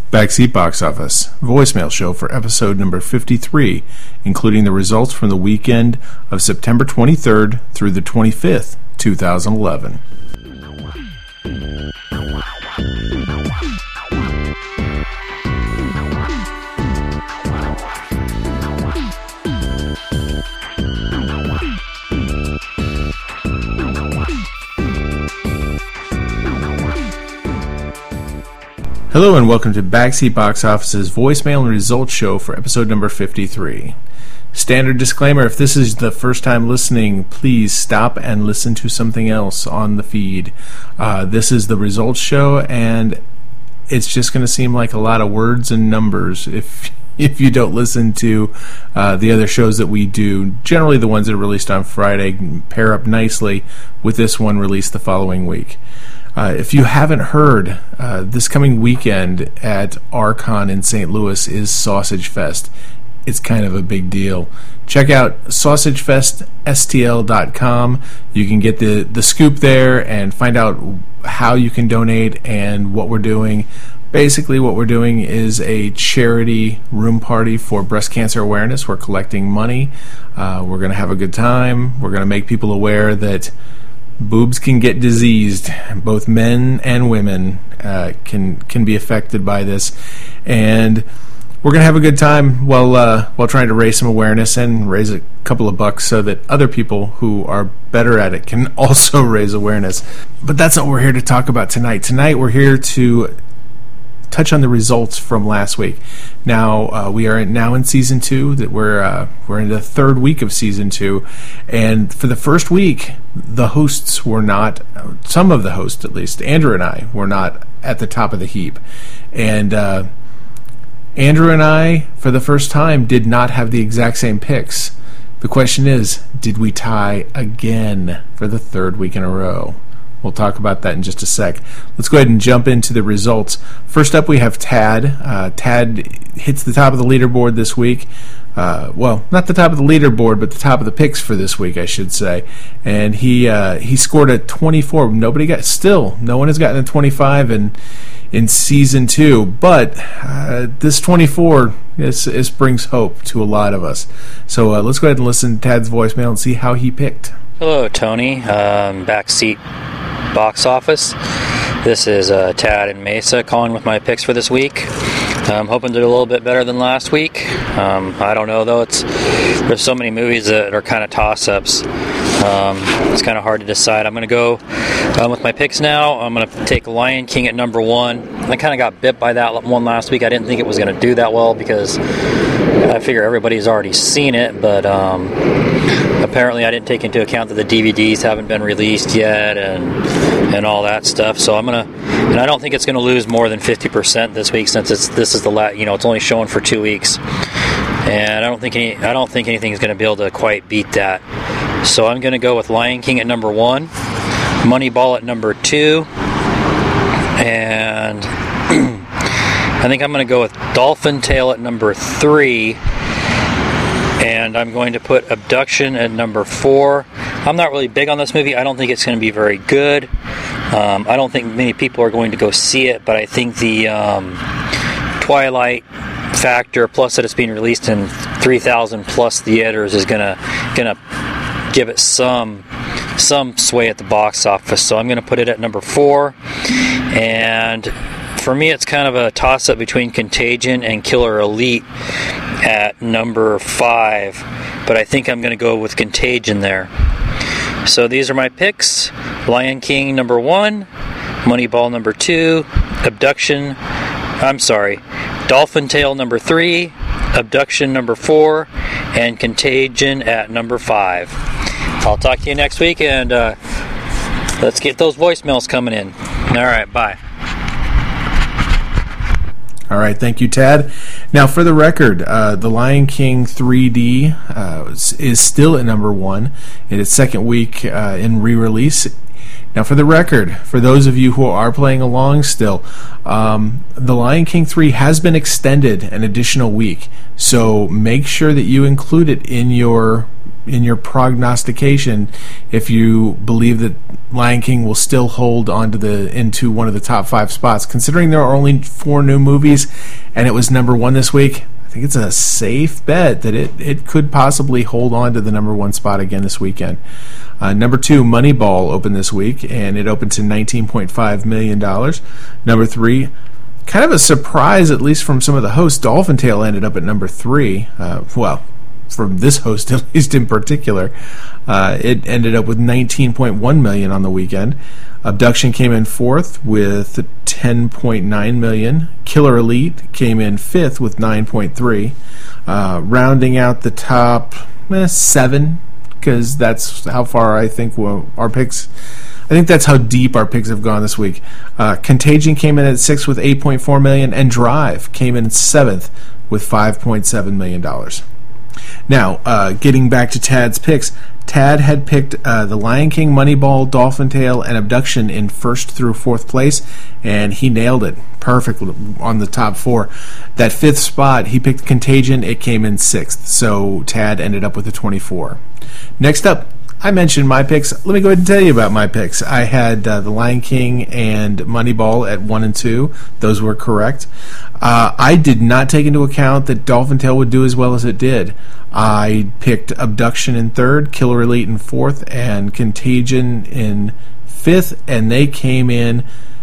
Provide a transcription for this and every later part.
Backseat Box Office voicemail show for episode number 53, including the results from the weekend of September 23rd through the 25th, 2011. Hello and welcome to Backseat Box Office's voicemail and results show for episode number 53. Standard disclaimer, if this is the first time listening, please stop and listen to something else on the feed. This is the results show, and it's just going to seem like a lot of words and numbers if you don't listen to the other shows that we do. Generally the ones that are released on Friday pair up nicely with this one released the following week. If you haven't heard, this coming weekend at Archon in St. Louis is Sausage Fest. It's kind of a big deal. Check out sausagefeststl.com. You can get the scoop there and find out how you can donate and what we're doing. Basically, what we're doing is a charity room party for breast cancer awareness. We're collecting money. We're going to have a good time. We're going to make people aware that boobs can get diseased. Both men and women can be affected by this, and we're going to have a good time while trying to raise some awareness and raise a couple of bucks so that other people who are better at it can also raise awareness. But that's not what we're here to talk about tonight. Tonight we're here to touch on the results from last week. Now we are now in season 2. That we're in the third week of season 2, and for the first week, the hosts were not. Some of the hosts, at least, Andrew and I, were not at the top of the heap, and Andrew and I, for the first time, did not have the exact same picks. The question is, did we tie again for the third week in a row? We'll talk about that in just a sec. Let's go ahead and jump into the results. First up, we have Tad. Tad hits the top of the leaderboard this week. Well, not the top of the leaderboard, but the top of the picks for this week, I should say. And he scored a 24. No one has gotten a 25 in season 2. But this 24 this brings hope to a lot of us. So let's go ahead and listen to Tad's voicemail and see how he picked. Hello, Tony. Backseat Box Office. This is Tad and Mesa calling with my picks for this week. I'm hoping to do a little bit better than last week. I don't know, though. There's so many movies that are kind of toss-ups. It's kind of hard to decide. I'm going to go with my picks now. I'm going to take Lion King at number 1. I kind of got bit by that one last week. I didn't think it was going to do that well because I figure everybody's already seen it, but apparently I didn't take into account that the DVDs haven't been released yet and all that stuff. So and I don't think it's going to lose more than 50% this week since it's only showing for 2 weeks, and I don't think anything is going to be able to quite beat that. So I'm going to go with Lion King at number 1, Moneyball at number 2, and I think I'm going to go with Dolphin Tale at number 3, and I'm going to put Abduction at number 4. I'm not really big on this movie. I don't think it's going to be very good. I don't think many people are going to go see it, but I think the Twilight factor, plus that it's being released in 3,000 plus theaters, is gonna give it some sway at the box office. So I'm going to put it at number 4, and for me, it's kind of a toss-up between Contagion and Killer Elite at number 5, but I think I'm going to go with Contagion there. So these are my picks: Lion King number 1, Moneyball number 2, Dolphin Tale number 3, Abduction number 4, and Contagion at number 5. I'll talk to you next week, and let's get those voicemails coming in. All right, bye. All right, thank you, Tad. Now, for the record, The Lion King 3D is still at number 1 in its second week in re-release. Now, for the record, for those of you who are playing along still, The Lion King 3 has been extended an additional week, so make sure that you include it in your your prognostication if you believe that Lion King will still hold into one of the top 5 spots. Considering there are only 4 new movies and it was number 1 this week, I think it's a safe bet that it could possibly hold on to the number 1 spot again this weekend. Number 2, Moneyball opened this week, and it opened to $19.5 million. Number 3, kind of a surprise, at least from some of the hosts, Dolphin Tale ended up at number 3. From this host at least in particular, it ended up with $19.1 million on the weekend. Abduction came in 4th with $10.9 million. Killer Elite came in 5th with $9.3. Rounding out the top 7, because that's how far I think our picks. I think that's how deep our picks have gone this week. Contagion came in at 6th with $8.4 million, and Drive came in 7th with $5.7 million. Now, getting back to Tad's picks, Tad had picked The Lion King, Moneyball, Dolphin Tale, and Abduction in 1st through 4th place, and he nailed it perfectly on the top 4. That 5th spot, he picked Contagion. It came in 6th, so Tad ended up with a 24. Next up, I mentioned my picks. Let me go ahead and tell you about my picks. I had The Lion King and Moneyball at 1 and 2. Those were correct. I did not take into account that Dolphin Tale would do as well as it did. I picked Abduction in 3rd, Killer Elite in 4th, and Contagion in 5th, and they came in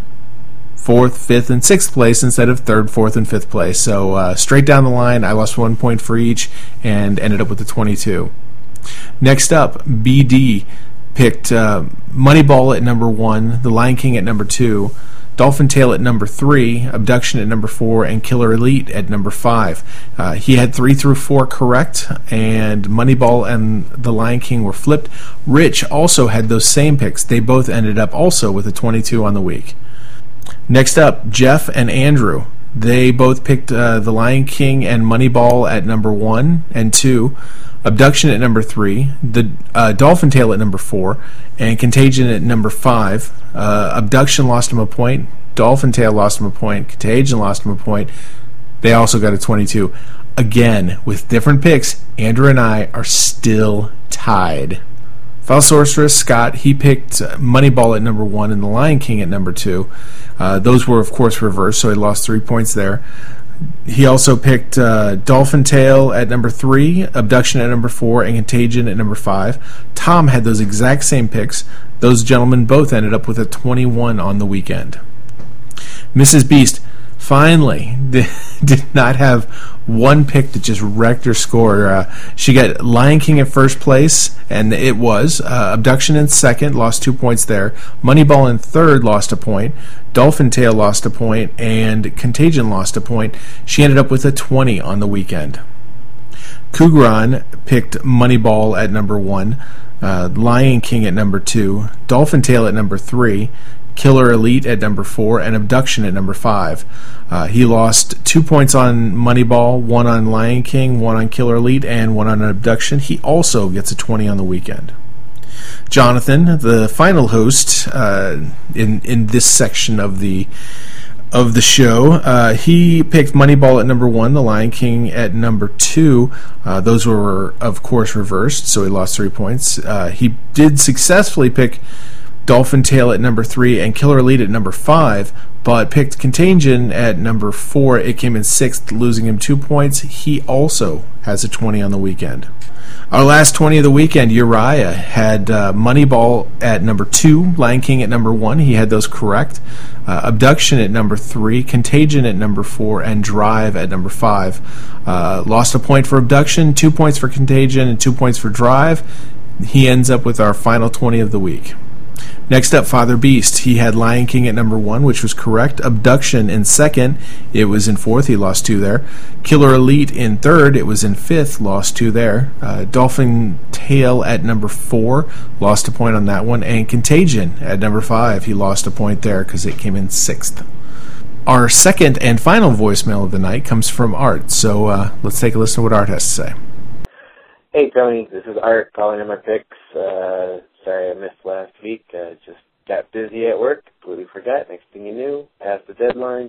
4th, 5th, and 6th place instead of 3rd, 4th, and 5th place. So straight down the line, I lost 1 point for each and ended up with a 22. Next up, BD picked Moneyball at number 1, The Lion King at number 2, Dolphin Tale at number 3, Abduction at number 4, and Killer Elite at number 5. He had 3 through 4 correct, and Moneyball and The Lion King were flipped. Rich also had those same picks. They both ended up also with a 22 on the week. Next up, Jeff and Andrew. They both picked The Lion King and Moneyball at number 1 and 2, Abduction at number 3, the Dolphin Tale at number 4, and Contagion at number 5. Abduction lost him a point, Dolphin Tale lost him a point, Contagion lost him a point. They also got a 22. Again, with different picks, Andrew and I are still tied. Foul Sorceress, Scott, he picked Moneyball at number 1 and The Lion King at number 2. Those were, of course, reversed, so he lost 3 points there. He also picked Dolphin Tale at number 3, Abduction at number 4, and Contagion at number 5. Tom had those exact same picks. Those gentlemen both ended up with a 21 on the weekend. Mrs. Beast finally did not have one pick that just wrecked her score. She got Lion King at 1st place, and it was. Abduction in 2nd, lost 2 points there. Moneyball in 3rd, lost a point. Dolphin Tale lost a point, and Contagion lost a point. She ended up with a 20 on the weekend. Kugran picked Moneyball at number 1, Lion King at number 2, Dolphin Tale at number 3, Killer Elite at number 4, and Abduction at number 5. He lost 2 points on Moneyball, 1 on Lion King, 1 on Killer Elite, and 1 on Abduction. He also gets a 20 on the weekend. Jonathan, the final host in this section of the show, he picked Moneyball at number 1, The Lion King at number 2. Those were, of course, reversed, so he lost 3 points. He did successfully pick Dolphin Tale at number 3 and Killer Elite at number 5, but picked Contagion at number 4. It came in 6th, losing him 2 points. He also has a 20 on the weekend. Our last 20 of the weekend, Uriah had Moneyball at number 2, Lion King at number 1. He had those correct. Abduction at number 3, Contagion at number 4, and Drive at number 5. Lost a point for Abduction, 2 points for Contagion, and 2 points for Drive. He ends up with our final 20 of the week. Next up, Father Beast. He had Lion King at number 1, which was correct. Abduction in 2nd. It was in 4th. He lost 2 there. Killer Elite in 3rd. It was in 5th. Lost 2 there. Dolphin Tale at number 4. Lost a point on that one. And Contagion at number 5. He lost a point there because it came in 6th. Our second and final voicemail of the night comes from Art. So let's take a listen to what Art has to say. Hey, Tony. This is Art calling in my picks. Sorry I missed last week. Just got busy at work. Completely forgot. Next thing you knew, passed the deadline.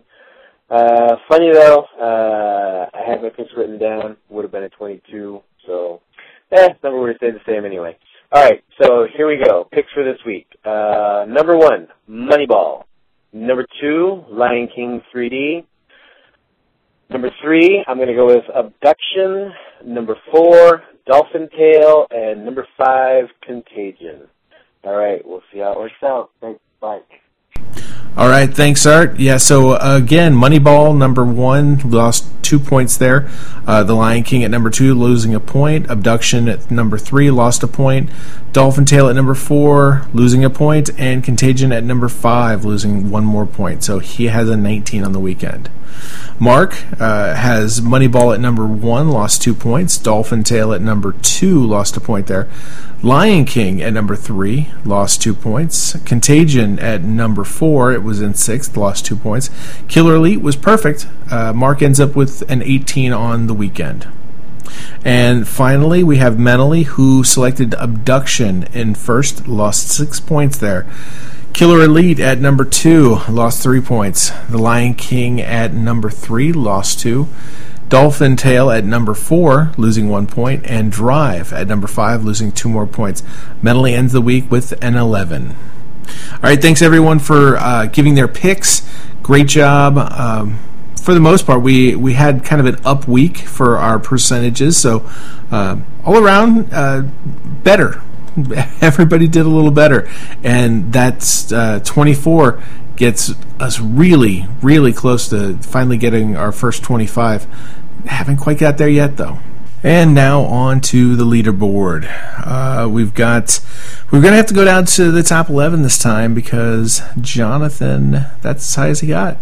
Funny though, I had my picks written down. Would have been a 22. So Number would stay the same anyway. All right, so here we go. Picks for this week. Number 1, Moneyball. Number 2, Lion King 3D. Number 3, I'm going to go with Abduction. Number 4, Dolphin Tale. And number 5, Contagion. All right, we'll see how it works out. Thanks. Bye. All right, thanks, Art. Yeah, so again, Moneyball, number 1, lost 2 points there. The Lion King at number 2, losing a point. Abduction at number 3, lost a point. Dolphin Tale at number 4, losing a point. And Contagion at number 5, losing 1 more point. So he has a 19 on the weekend. Mark has Moneyball at number 1, lost 2 points. Dolphin Tale at number 2, lost a point there. Lion King at number 3, lost 2 points. Contagion at number 4, it was in 6th, lost 2 points. Killer Elite was perfect. Mark ends up with an 18 on the weekend. And finally, we have Mentally, who selected Abduction in first, lost 6 points there. Killer Elite at number 2, lost 3 points. The Lion King at number 3, lost 2. Dolphin Tale at number 4, losing 1 point. And Drive at number 5, losing 2 more points. Mentally ends the week with an 11. All right, thanks everyone for giving their picks. Great job. For the most part, we had kind of an up week for our percentages. So all around, better. Everybody did a little better. And that's 24 gets us really, really close to finally getting our first 25. Haven't quite got there yet, though. And now on to the leaderboard. We're going to have to go down to the top 11 this time because Jonathan, that's as high as he got.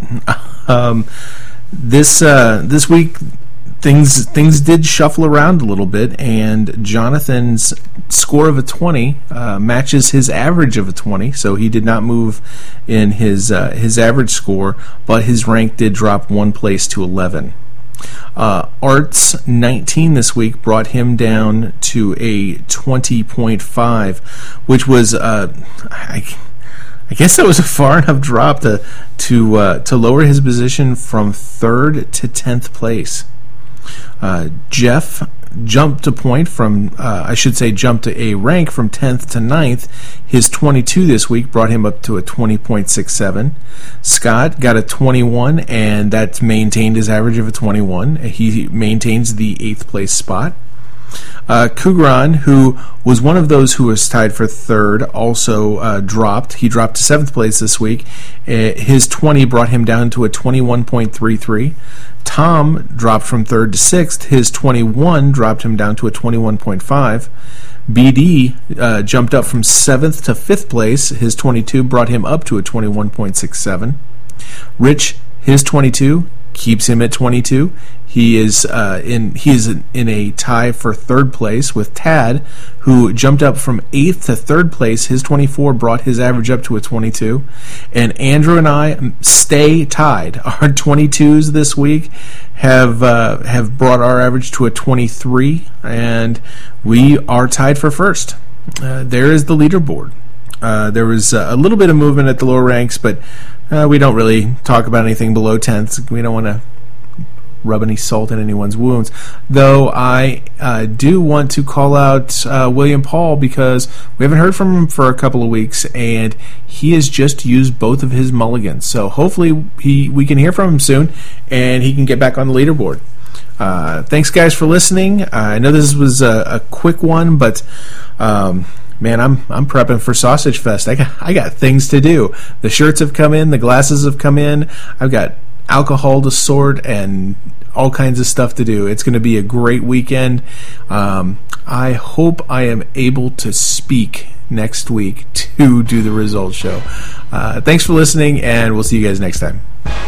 This week, things did shuffle around a little bit, and Jonathan's score of a 20 matches his average of a 20, so he did not move in his average score, but his rank did drop 1 place to 11. Art's 19 this week brought him down to a 20.5, which was I guess that was a far enough drop to lower his position from 3rd to 10th place. Jeff jumped a point jumped to a rank from 10th to 9th. His 22 this week brought him up to a 20.67. Scott got a 21, and that's maintained his average of a 21. He maintains the 8th place spot. Kugran, who was one of those who was tied for 3rd, also dropped. He dropped to 7th place this week. His 20 brought him down to a 21.33. Tom dropped from 3rd to 6th. His 21 dropped him down to a 21.5. BD jumped up from 7th to 5th place. His 22 brought him up to a 21.67. Rich, his 22 keeps him at 22. He is in a tie for 3rd place with Tad, who jumped up from 8th to 3rd place. His 24 brought his average up to a 22. And Andrew and I stay tied. Our 22s this week have brought our average to a 23, and we are tied for first. There is the leaderboard. There was a little bit of movement at the lower ranks, but we don't really talk about anything below 10th. We don't want to rub any salt in anyone's wounds. Though I do want to call out William Paul, because we haven't heard from him for a couple of weeks, and he has just used both of his mulligans. So hopefully we can hear from him soon, and he can get back on the leaderboard. Thanks, guys, for listening. I know this was a quick one, but man, I'm prepping for Sausage Fest. I got things to do. The shirts have come in, the glasses have come in. I've got alcohol to sort and all kinds of stuff to do. It's going to be a great weekend. I hope I am able to speak next week to do the results show. Thanks for listening, and we'll see you guys next time.